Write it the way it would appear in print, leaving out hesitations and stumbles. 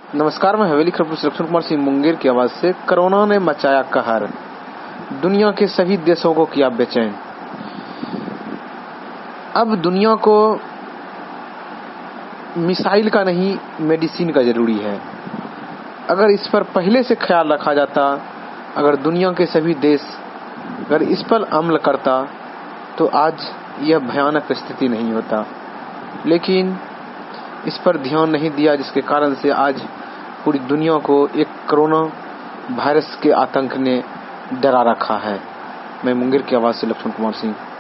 नमस्कार, मैं हवेली खरगपुर से लक्ष्मण कुमार सिंह मुंगेर की आवाज से। कोरोना ने मचाया कहर, दुनिया के सभी देशों को किया बेचैन। अब दुनिया को मिसाइल का नहीं, मेडिसिन का जरूरी है। अगर इस पर पहले से ख्याल रखा जाता, अगर दुनिया के सभी देश अगर इस पर अमल करता, तो आज यह भयानक स्थिति नहीं होता। लेकिन इस पर ध्यान नहीं दिया, जिसके कारण से आज पूरी दुनिया को एक कोरोना वायरस के आतंक ने डरा रखा है। मैं मुंगेर की आवाज से लक्ष्मण कुमार सिंह।